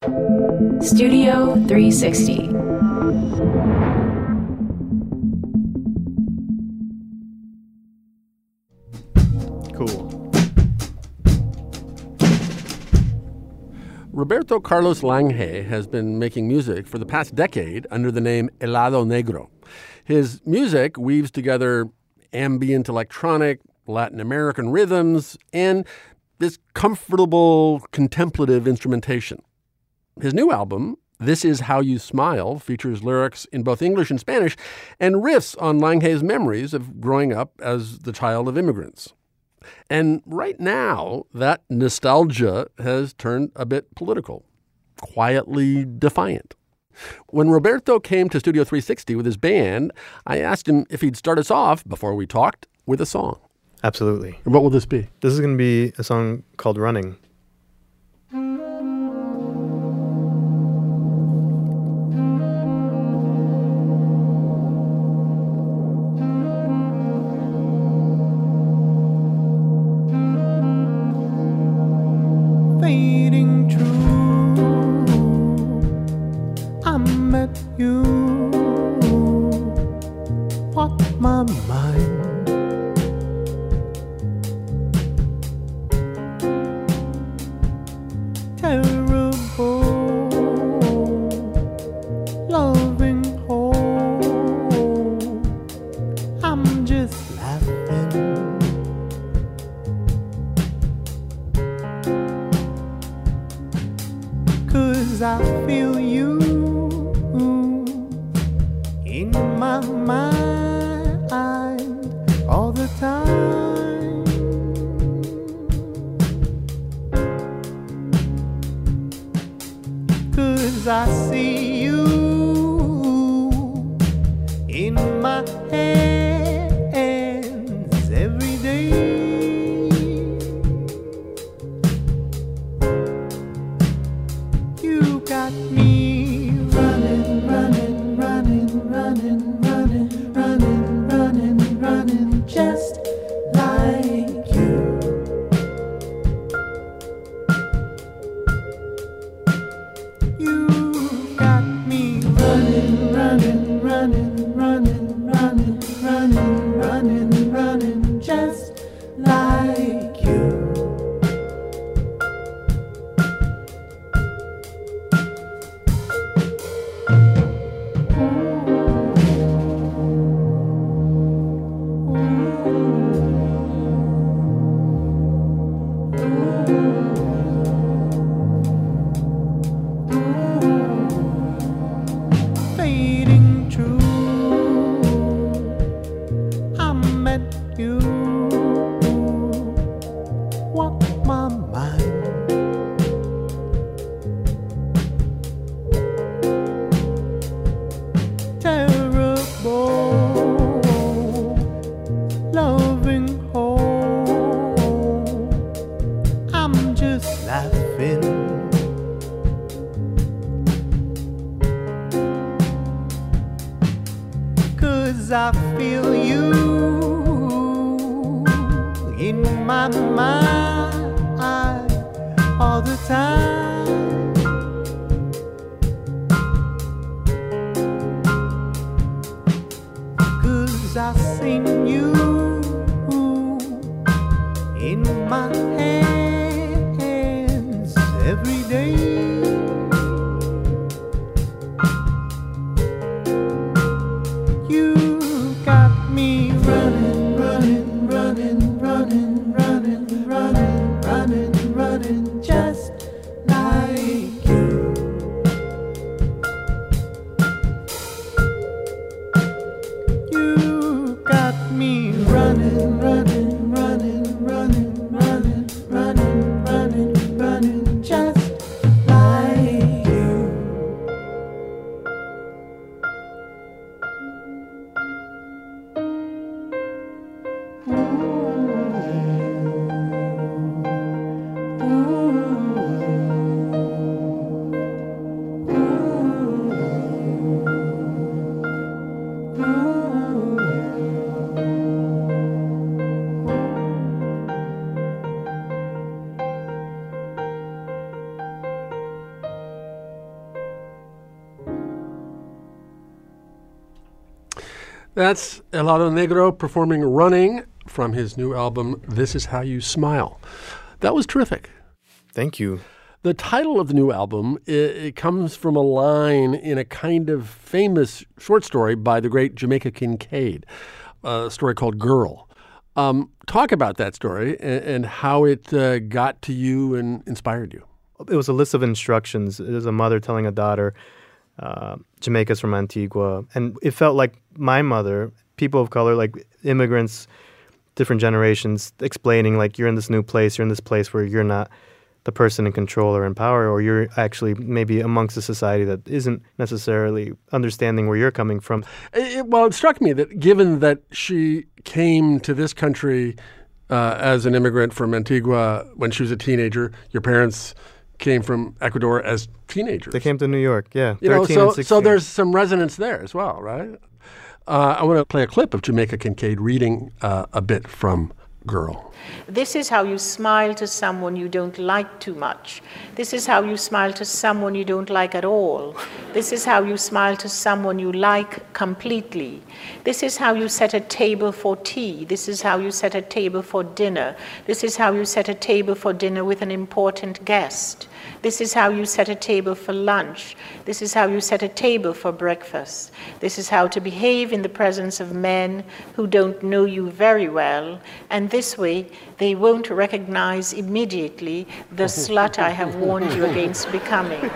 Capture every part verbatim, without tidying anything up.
Studio three sixty. Cool. Roberto Carlos Lange has been making music for the past decade under the name Helado Negro. His music weaves together ambient electronic, Latin American rhythms, and this comfortable, contemplative instrumentation. His new album, This Is How You Smile, features lyrics in both English and Spanish and riffs on Lange's memories of growing up as the child of immigrants. And right now, that nostalgia has turned a bit political, quietly defiant. When Roberto came to Studio three sixty with his band, I asked him if he'd start us off, before we talked, with a song. Absolutely. And what will this be? This is going to be a song called Running. Fading true, I met you. What my mind, terrible, loving hole. I'm just laughing. Cause I feel you in my mind all the time. Cause I see you in my hands every day. Got me running, running, running, running, running, running, running, running, just like you. You got me running, running, running, running, running, running, running, running, just like you. Fading true, I met you. What my mind, terrible, loving hole. I'm just laughing. Cause I feel you in my mind all the time. Cause I've seen you in my hands every day. You got me running, running, running, running, running, running, running, running, just like That's Helado Negro performing Running from his new album, This Is How You Smile. That was terrific. Thank you. The title of the new album, it, it comes from a line in a kind of famous short story by the great Jamaica Kincaid, a story called Girl. Um, talk about that story and, and how it uh, got to you and inspired you. It was a list of instructions. It was a mother telling a daughter, uh, Jamaica's from Antigua. And it felt like my mother, people of color, like immigrants, different generations, explaining like you're in this new place, you're in this place where you're not the person in control or in power, or you're actually maybe amongst a society that isn't necessarily understanding where you're coming from. It, well, it struck me that given that she came to this country uh, as an immigrant from Antigua when she was a teenager, your parents came from Ecuador as teenagers. They came to New York, yeah, you know, thirteen so, and sixteen. So there's some resonance there as well, right? Uh, I want to play a clip of Jamaica Kincaid reading uh, a bit from Girl. This is how you smile to someone you don't like too much. This is how you smile to someone you don't like at all. This is how you smile to someone you like completely. This is how you set a table for tea. This is how you set a table for dinner. This is how you set a table for dinner with an important guest. This is how you set a table for lunch. This is how you set a table for breakfast. This is how to behave in the presence of men who don't know you very well, and this way they won't recognize immediately the slut I have warned you against becoming.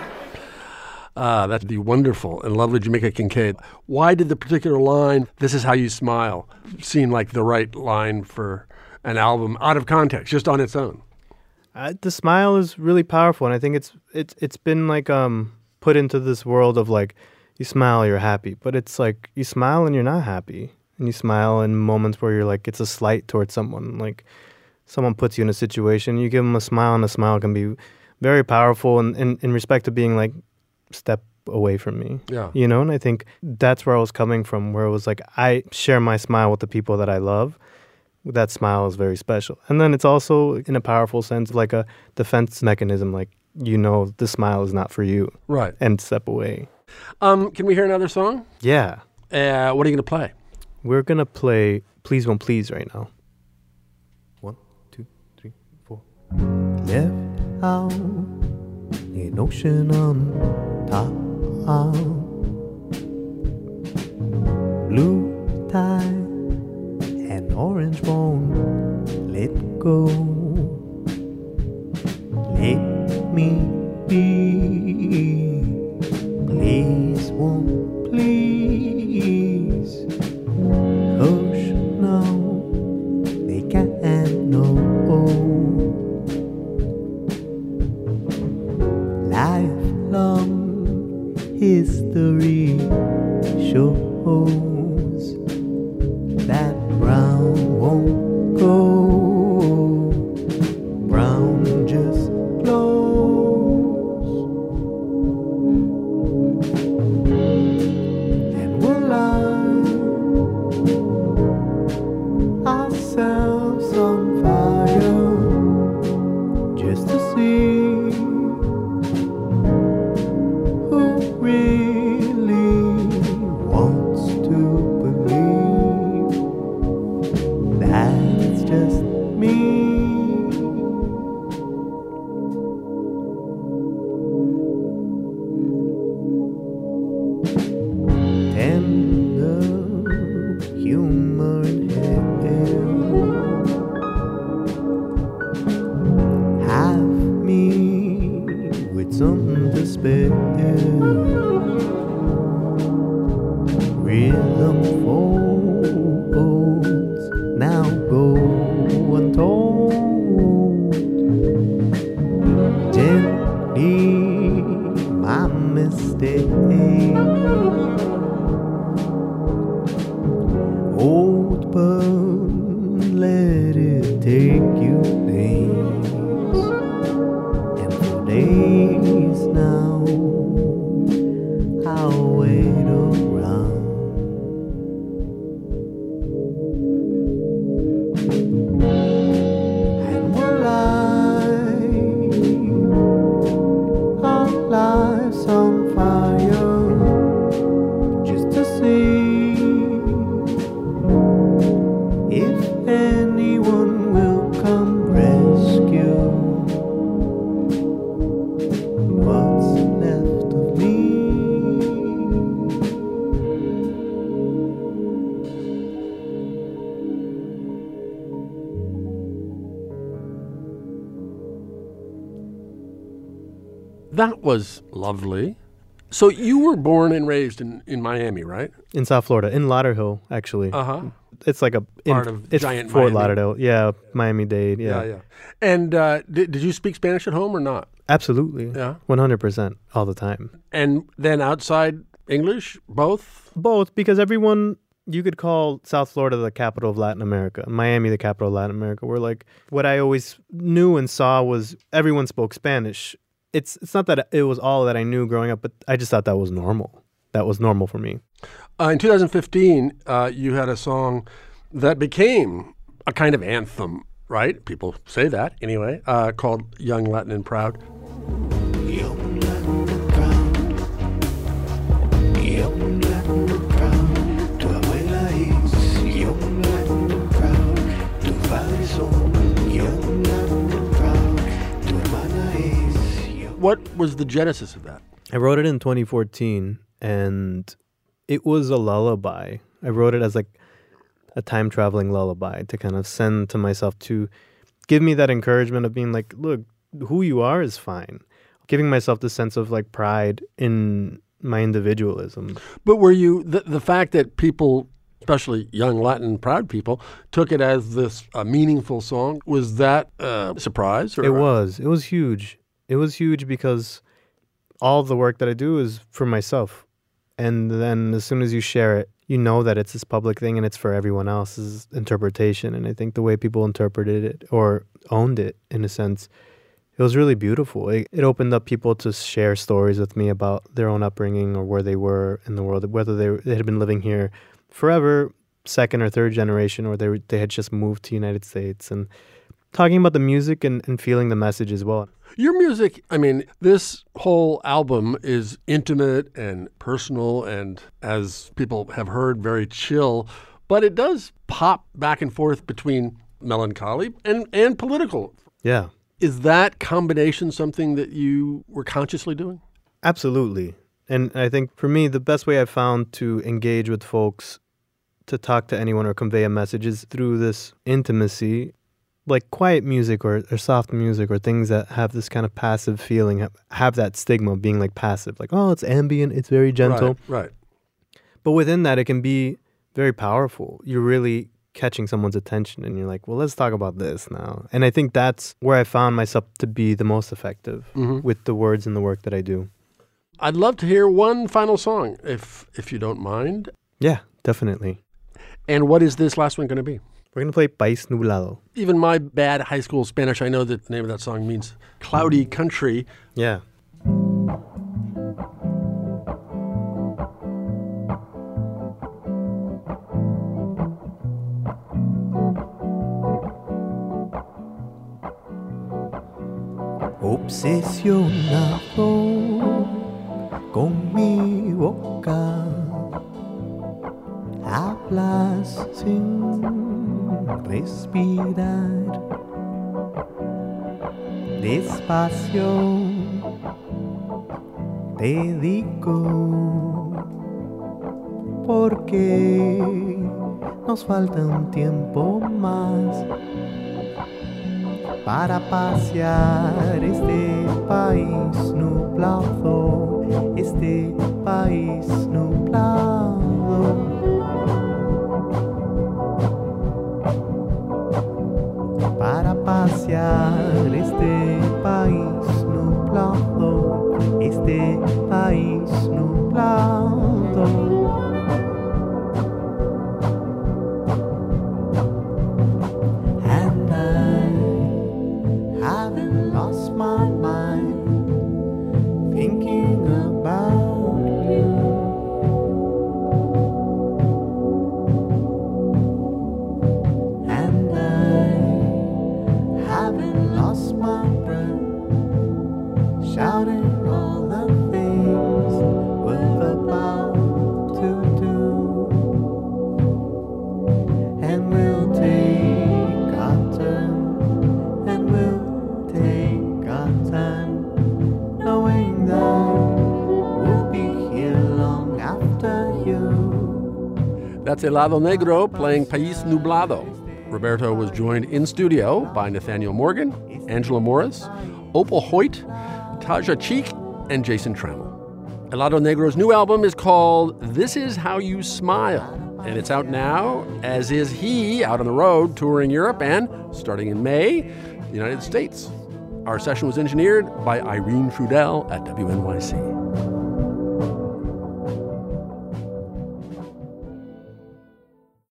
Ah, that's the wonderful and lovely Jamaica Kincaid. Why did the particular line, "This is how you smile," seem like the right line for an album out of context, just on its own? Uh, the smile is really powerful, and I think it's it's it's been like um put into this world of like you smile, you're happy, but it's like you smile and you're not happy, and you smile in moments where you're like it's a slight towards someone, like someone puts you in a situation, you give them a smile, and a smile can be very powerful in, in, in respect to being like step away from me, yeah, you know. And I think that's where I was coming from, where it was like I share my smile with the people that I love. That smile is very special. And then it's also, in a powerful sense, like a defense mechanism, like, you know, the smile is not for you. Right. And step away. Um, can we hear another song? Yeah. Uh, what are you going to play? We're going to play Please Won't Please right now. One, two, three, four. Left out an ocean on top, blue tide, an orange won't let go. Let me be. Please won't please. Hush now, they can't know. Lifelong history shows that brown won't go, brown just blows. And we'll light ourselves on fire just to see who really wants to believe that it's just me. Tender humor in hell, have me with something to spare. Rhythm folds now go untold. Gently, my mistake. Hold but let it take you days, and for days now I'll wait around. And we'll light our lives on fire That was lovely. So you were born and raised in, in Miami, right? In South Florida, in Lauderhill, actually. Uh-huh. It's like a in, Part of it's giant Fort Miami. Lauderdale. Yeah, Miami-Dade. Yeah, Yeah, yeah. And uh, did, did you speak Spanish at home or not? absolutely. Yeah. one hundred percent all the time. And then outside English, both? Both, because everyone, you could call South Florida the capital of Latin America, Miami the capital of Latin America, where like what I always knew and saw was everyone spoke Spanish. It's it's not that it was all that I knew growing up, but I just thought that was normal. That was normal for me. Uh, in two thousand fifteen, uh, you had a song that became a kind of anthem, right? People say that anyway, uh, called Young, Latin, and Proud. Young Latin and proud, young Latin and proud. Tu abuela es young Latin and proud. Tu padre son young Latin and proud. Tu hermana es young. What was the genesis of that? I wrote it in twenty fourteen, and it was a lullaby. I wrote it as like a time-traveling lullaby to kind of send to myself to give me that encouragement of being like, look, who you are is fine. Giving myself the sense of like pride in my individualism. But were you, the, the fact that people, especially young Latin proud people, took it as this uh, meaningful song, was that a surprise? Or? It was. It was huge. It was huge because all of the work that I do is for myself. And then as soon as you share it, you know that it's this public thing and it's for everyone else's interpretation. And I think the way people interpreted it or owned it, in a sense, it was really beautiful. It, it opened up people to share stories with me about their own upbringing or where they were in the world, whether they, they had been living here forever, second or third generation, or they, were, they had just moved to the United States. And talking about the music and, and feeling the message as well. Your music, I mean, this whole album is intimate and personal and, as people have heard, very chill, but it does pop back and forth between melancholy and, and political. Yeah. Is that combination something that you were consciously doing? Absolutely. And I think for me, the best way I've found to engage with folks, to talk to anyone or convey a message is through this intimacy. Like quiet music or, or soft music or things that have this kind of passive feeling, have, have that stigma of being like passive. Like, oh, it's ambient, it's very gentle. Right, right. But within that, it can be very powerful. You're really catching someone's attention and you're like, well, let's talk about this now. And I think that's where I found myself to be the most effective Mm-hmm. with the words and the work that I do. I'd love to hear one final song, if if you don't mind. Yeah, definitely. And what is this last one going to be? We're going to play País Nublado. Even my bad high school Spanish, I know that the name of that song means cloudy country. Yeah. Obsesionado con mi boca, hablas sin respirar, despacio te digo, porque nos falta un tiempo más para pasear este país nublado, este país nublado. Para pasear este país nublado, este país nublado. And I haven't lost my mind thinking about you. And I haven't lost my breath shouting all the things we're about to do. And we'll take our turn, and we'll take our time, knowing that we'll be here long after you. That's Helado Negro playing País Nublado. Roberto was joined in studio by Nathaniel Morgan, Angela Morris, Opal Hoyt, Taja Cheek, and Jason Trammell. Helado Negro's new album is called This Is How You Smile, and it's out now, as is he, out on the road touring Europe and, starting in May, the United States. Our session was engineered by Irene Trudell at W N Y C.